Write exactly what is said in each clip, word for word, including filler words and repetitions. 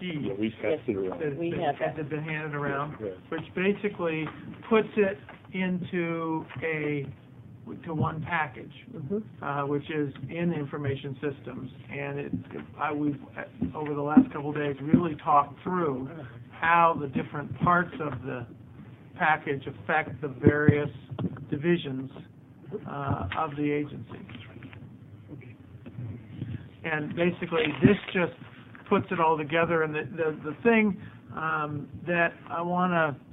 sheet Yeah, we passed it around. that We that- have that that. had been handed around, Yeah. which basically puts it into a, to one package, Mhm. uh, which is in information systems. And it, I, we've, uh, over the last couple of days, really talked through how the different parts of the package affect the various divisions uh, of the agency. And basically, this just puts it all together. And the, the, the thing um, that I want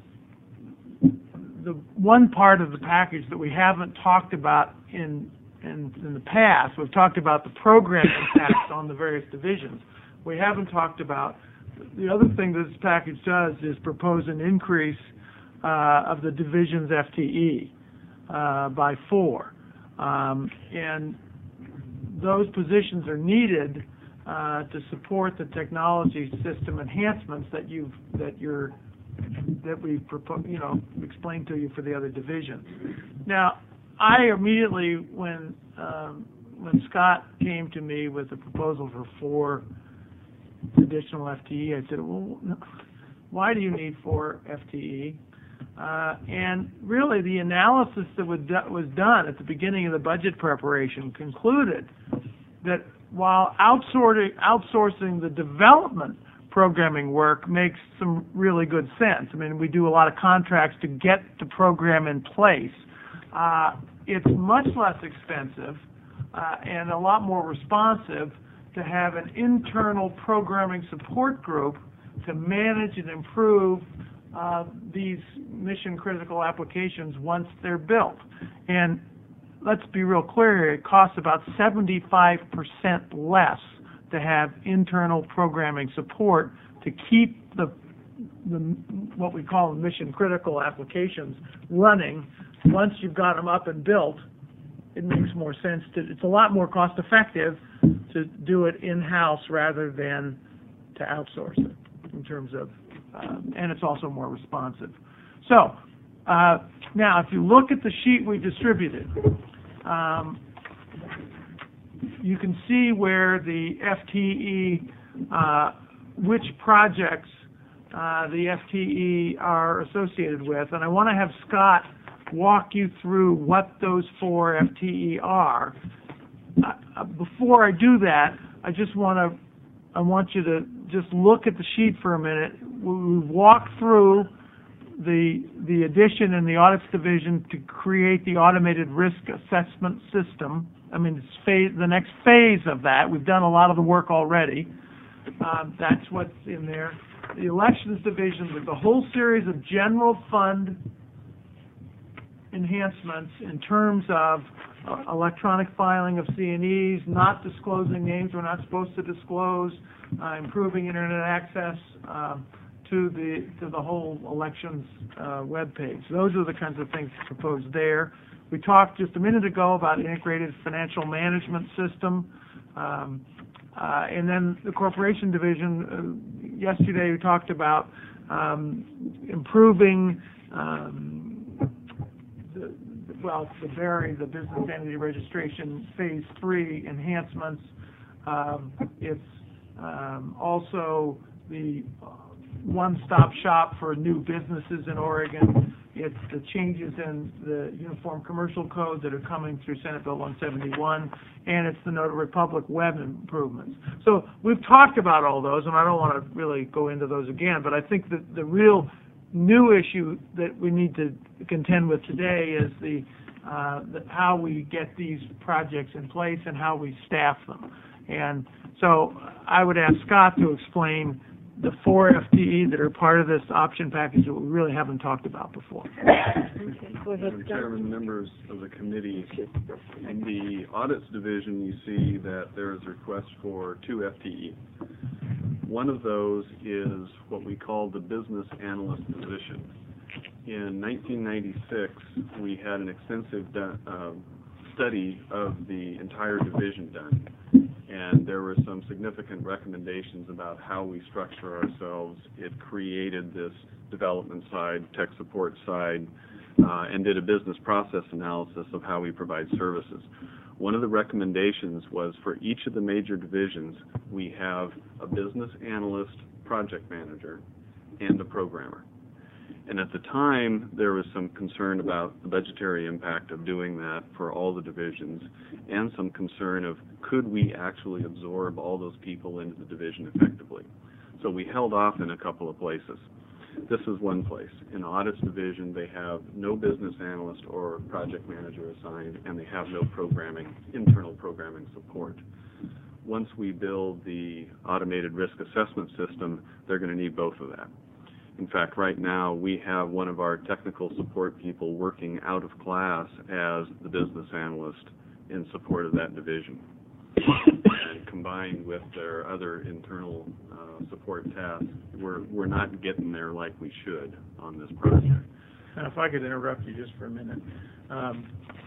to, the one part of the package that we haven't talked about in, in, in the past, we've talked about the program impacts on the various divisions. We haven't talked about, the other thing that this package does is propose an increase uh, of the division's F T E uh, by four. Um, and those positions are needed uh, to support the technology system enhancements that you've that you're that we propose, you know, explained to you for the other divisions. Now, I immediately, when um, when Scott came to me with a proposal for four additional F T E, I said, well, why do you need four F T E? Uh, and really, the analysis that was, do was done at the beginning of the budget preparation concluded that while outsourcing, outsourcing the development programming work makes some really good sense. I mean, we do a lot of contracts to get the program in place. Uh, it's much less expensive uh, and a lot more responsive to have an internal programming support group to manage and improve uh, these mission-critical applications once they're built. And let's be real clear here, it costs about seventy-five percent less to have internal programming support to keep the, the what we call mission-critical applications running. Once you've got them up and built, it makes more sense to, it's a lot more cost-effective to do it in-house rather than to outsource it in terms of, uh, and it's also more responsive. So, uh, now if you look at the sheet we distributed, um, you can see where the F T E, uh, which projects uh, the F T E are associated with, and I want to have Scott walk you through what those four F T E are. Uh, before I do that, I just want to, I want you to just look at the sheet for a minute. We've walked through the the addition in the audits division to create the automated risk assessment system. I mean, it's phase, the next phase of that. We've done a lot of the work already. Um, that's what's in there. The elections division with the whole series of general fund enhancements in terms of uh, electronic filing of C and Es, not disclosing names we're not supposed to disclose, uh, improving internet access uh, to the to the whole elections uh, web page. Those are the kinds of things proposed there. We talked just a minute ago about integrated financial management system, um, uh, and then the corporation division. Uh, yesterday we talked about um, improving. Um, the, well, the very the business entity registration phase three enhancements. Um, it's um, also the one-stop shop for new businesses in Oregon. It's the changes in the Uniform Commercial Code that are coming through Senate Bill one seventy-one, and it's the Notary Public web improvements. So we've talked about all those, and I don't want to really go into those again, but I think that the real new issue that we need to contend with today is the, uh, the how we get these projects in place and how we staff them. And so I would ask Scott to explain the four F T E that are part of this option package that we really haven't talked about before. Okay, go ahead, Madam John. Chairman, members of the committee, in the audits division, you see that there is a request for two F T E. One of those is what we call the business analyst position. In nineteen ninety-six, we had an extensive done, uh, study of the entire division done, and there were some significant recommendations about how we structure ourselves. It created this development side, tech support side, uh, and did a business process analysis of how we provide services. One of the recommendations was for each of the major divisions, we have a business analyst project manager, and a programmer. And at the time, there was some concern about the budgetary impact of doing that for all the divisions, and some concern of could we actually absorb all those people into the division effectively. So we held off in a couple of places. This is one place. In Audit's division, they have no business analyst or project manager assigned, and they have no programming, internal programming support. Once we build the automated risk assessment system, they're going to need both of that. In fact, right now, we have one of our technical support people working out of class as the business analyst in support of that division. And combined with their other internal uh, support tasks, we're, we're not getting there like we should on this project. And if I could interrupt you just for a minute. Um,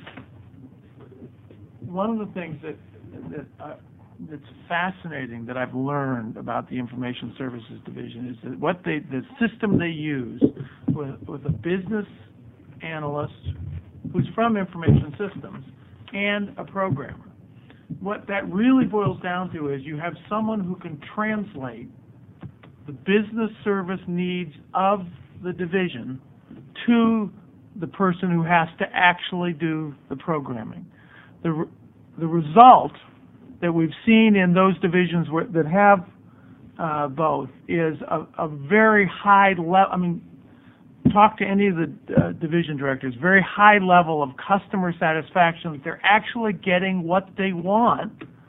one of the things that, that uh, that's fascinating that I've learned about the Information Services Division is that what they, the system they use with, with a business analyst who's from Information Systems and a programmer. What that really boils down to is you have someone who can translate the business service needs of the division to the person who has to actually do the programming. The, the result that we've seen in those divisions where, that have uh, both is a, a very high level. I mean, talk to any of the uh, division directors, very high level of customer satisfaction that they're actually getting what they want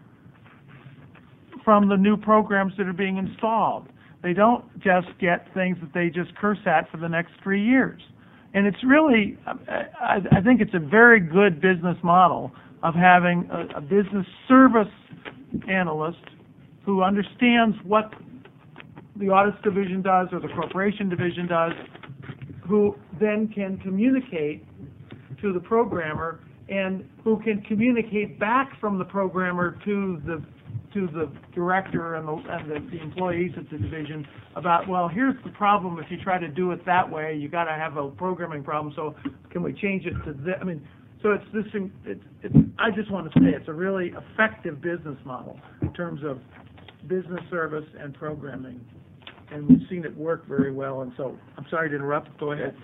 from the new programs that are being installed. They don't just get things that they just curse at for the next three years. And it's really, I, I think it's a very good business model of having a, a business service analyst who understands what the audits division does or the corporation division does, who then can communicate to the programmer and who can communicate back from the programmer to the to the director and the, and the, the employees at the division about, well, here's the problem. If you try to do it that way, you got to have a programming problem. So can we change it to this? I mean, so it's this. It's, it's. I just want to say it's a really effective business model in terms of business service and programming, and we've seen it work very well. And so, I'm sorry to interrupt. Go ahead.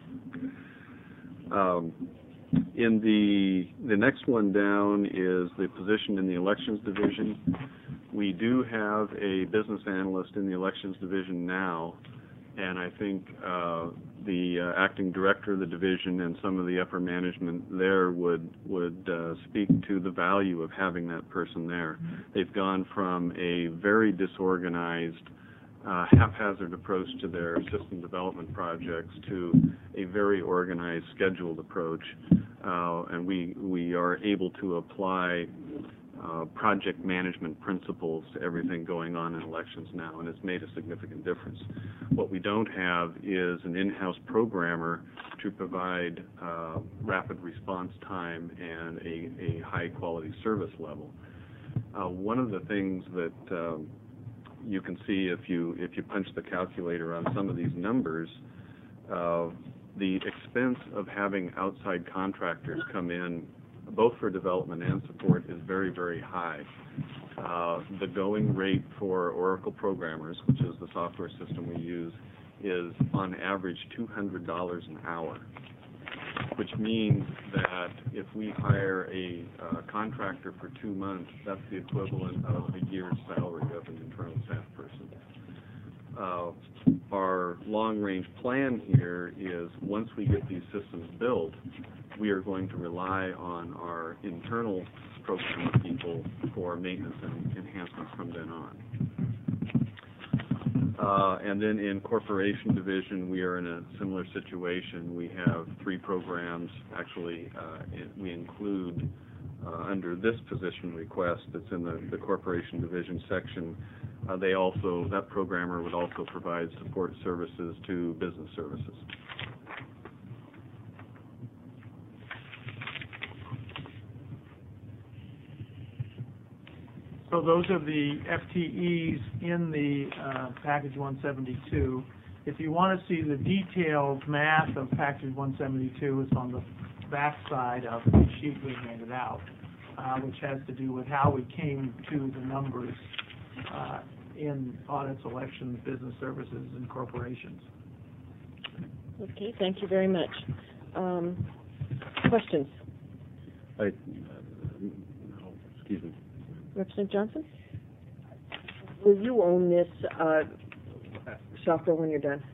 Um, in the the next one down is the position in the elections division. We do have a business analyst in the elections division now, and I think uh, the uh, acting director of the division and some of the upper management there would would uh, speak to the value of having that person there. They've gone from a very disorganized, uh, haphazard approach to their system development projects to a very organized, scheduled approach, uh, and we we are able to apply Uh, project management principles to everything going on in elections now, and it's made a significant difference. What we don't have is an in-house programmer to provide uh, rapid response time and a, a high-quality service level. Uh, one of the things that um, you can see if you if you punch the calculator on some of these numbers, uh, the expense of having outside contractors come in both for development and support is very, very high. Uh, the going rate for Oracle programmers, which is the software system we use, is on average two hundred dollars an hour, which means that if we hire a uh, contractor for two months, that's the equivalent of a year's salary of an internal staff person. Uh, our long-range plan here is once we get these systems built, we are going to rely on our internal program people for maintenance and enhancements from then on. Uh, and then in corporation division, we are in a similar situation. We have three programs. Actually, uh, it, we include uh, under this position request that's in the, the corporation division section, uh, they also, that programmer would also provide support services to business services. So those are the F T Es in the uh, Package one seventy-two. If you want to see the detailed math of Package one seventy-two, it's on the back side of the sheet we handed out, uh, which has to do with how we came to the numbers uh, in audits, elections, business services, and corporations. Okay, thank you very much. Um, questions? I, uh, no, excuse me. Representative Johnson? Will you own this uh, software when you're done?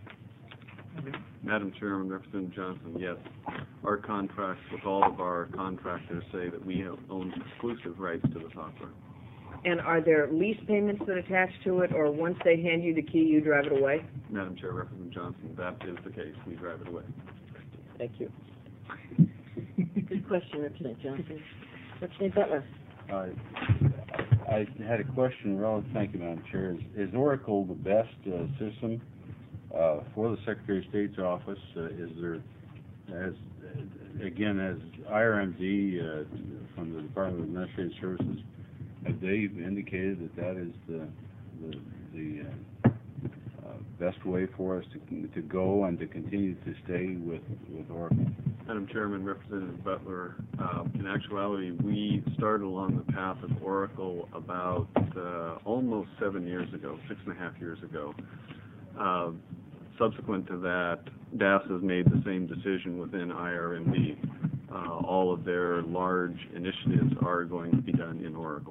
Madam Chairman, Representative Johnson, yes. Our contracts with all of our contractors say that we have own exclusive rights to the software. And are there lease payments that attach to it, or once they hand you the key, you drive it away? Madam Chair, Representative Johnson, that is the case. We drive it away. Thank you. Good question, Representative Johnson. Representative Butler? Uh, I had a question relative, thank you, Madam Chair. Is, is Oracle the best uh, system uh, for the Secretary of State's office? Uh, is there, as again, as I R M D uh, from the Department of Administrative Services, have they indicated that that is the the, the uh, uh, best way for us to to go and to continue to stay with with Oracle? Madam Chairman, Representative Butler, uh, in actuality, we started along the path of Oracle about uh, almost seven years ago, six and a half years ago. Uh, subsequent to that, D A S has made the same decision within I R M D. Uh, all of their large initiatives are going to be done in Oracle.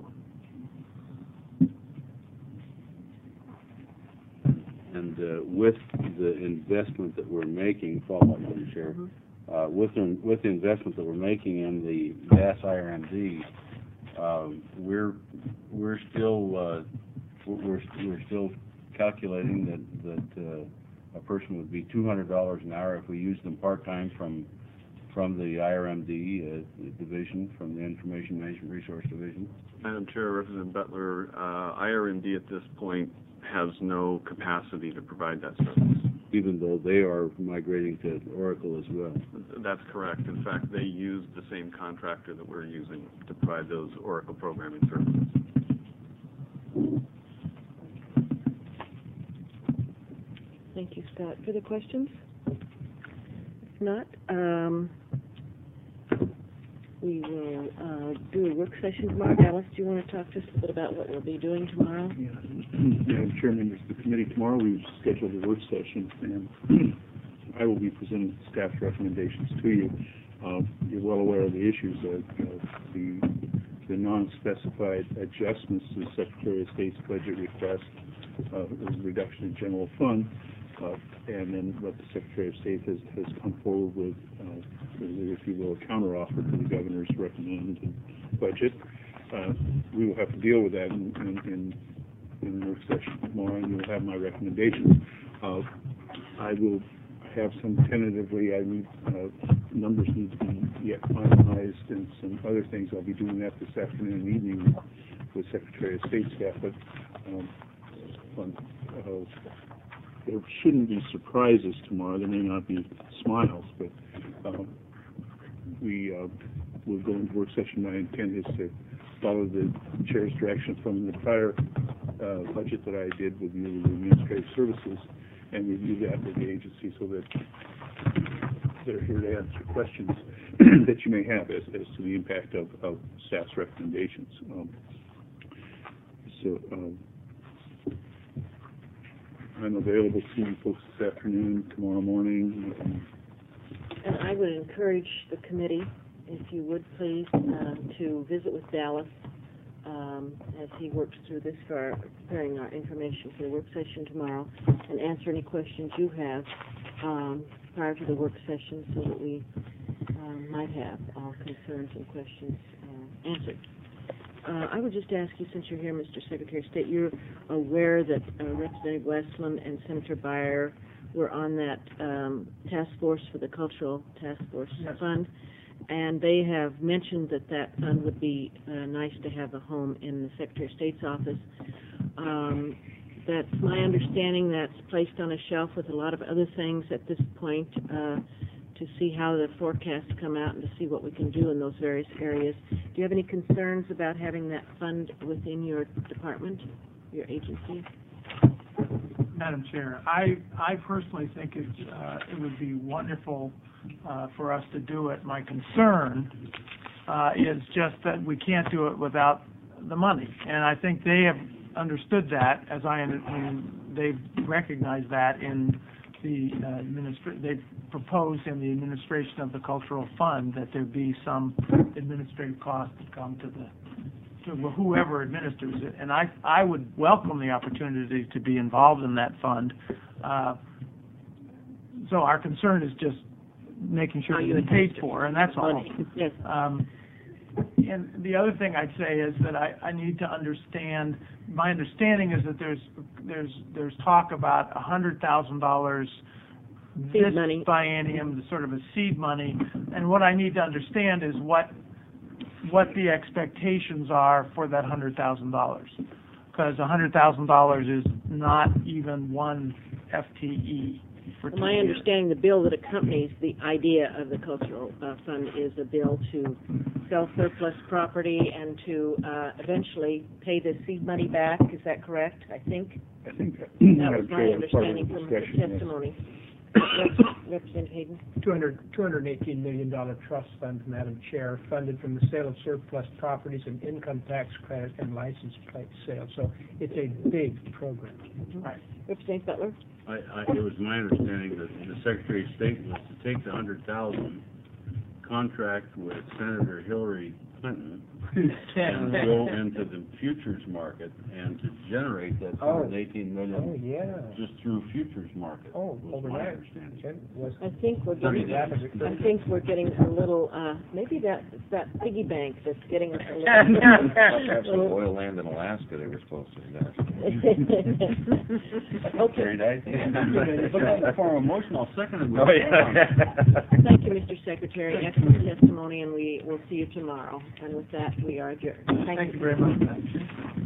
And uh, with the investment that we're making, follow-up, Madam Chair, uh, with the, with the investment that we're making in the D A S I R M D, um, we're we're still uh, we're we're still calculating that that uh, a person would be two hundred dollars an hour if we use them part-time from from the I R M D uh, division, from the Information Management Resource Division. Madam Chair, Representative Butler, uh, I R M D at this point has no capacity to provide that service. Even though they are migrating to Oracle as well. That's correct. In fact, they use the same contractor that we're using to provide those Oracle programming services. Thank you, Scott. Further questions? If not, um, we will uh, do a work session tomorrow. Dallas, do you want to talk to us a bit about what we'll be doing tomorrow? Yeah. Madam Chairman, members of the committee, tomorrow we've scheduled a work session, and I will be presenting staff recommendations to you. Uh, you're well aware of the issues of, of the, the non-specified adjustments to the Secretary of State's budget request, uh, the reduction in general fund, uh, and then what the Secretary of State has, has come forward with, uh, if you will, a counteroffer to the governor's recommended budget. Uh, we will have to deal with that in, in, in, in the work session tomorrow, and you'll have my recommendations. Uh, I will have some tentatively, I need, uh, numbers need to be yet finalized and some other things. I'll be doing that this afternoon and evening with Secretary of State staff, but um, on, uh, there shouldn't be surprises tomorrow. There may not be smiles, but uh, we uh, will go into work session. My intent is to follow the chair's direction from the prior uh, budget that I did with the Administrative Services and review that with the agency so that they're here to answer questions that you may have as, as to the impact of, of staff's recommendations. Um, so um, I'm available to you folks this afternoon, tomorrow morning. Um, And I would encourage the committee, if you would please, um, to visit with Dallas um, as he works through this for our, preparing our information for the work session tomorrow, and answer any questions you have um, prior to the work session so that we um, might have all concerns and questions uh, answered. Uh, I would just ask you, since you're here, Mister Secretary of State, you're aware that uh, Representative Westland and Senator Beyer were on that um, task force for the Cultural Task Force Yes. Fund, and they have mentioned that that fund would be uh, nice to have a home in the Secretary of State's office. Um, that's my understanding. That's placed on a shelf with a lot of other things at this point uh, to see how the forecasts come out and to see what we can do in those various areas. Do you have any concerns about having that fund within your department, your agency? Madam Chair, I, I personally think it's, uh, it would be wonderful uh, for us to do it. My concern uh, is just that we can't do it without the money. And I think they have understood that, as I, under- and they've recognized that in the uh, administr, they've proposed in the administration of the cultural fund that there be some administrative costs that come to the, to whoever administers it. And I, I would welcome the opportunity to be involved in that fund. Uh, so our concern is just making sure How it's you paid administer for, and that's all. money. Yes. Um, and the other thing I'd say is that I, I need to understand, my understanding is that there's, there's, there's talk about a hundred thousand dollars Seed this money. biennium, sort of a seed money, and what I need to understand is what, what the expectations are for that hundred thousand dollars. Because a hundred thousand dollars is not even one F T E for two My years. understanding, the bill that accompanies the idea of the cultural uh, fund is a bill to sell surplus property and to uh, eventually pay the seed money back. Is that correct? I think I think that, that Madam was my Chair, as part of understanding the from the discussion, yes. testimony. Representative Hayden. two hundred, two hundred eighteen million dollar trust fund, Madam Chair, funded from the sale of surplus properties and income tax credit and license plate sales. So it's a big program. Right. Representative Butler. I, I, it was my understanding that the Secretary of State was to take the hundred thousand, contract with Senator Hillary Clinton, and go into the futures market and to generate that two hundred eighteen Oh, million yeah. just through futures market, Oh, was my overnight. understanding. It was I think we're getting. I think we're getting a little. Uh, maybe that that piggy bank that's getting us a little. Have some oil land in Alaska they were supposed to invest. Okay. Very nice. But that's the form of motion, I'll second it. Oh, yeah. Thank you, Mister Secretary. Excellent testimony, and we will see you tomorrow. And with that, we are adjourned. Thank you very much.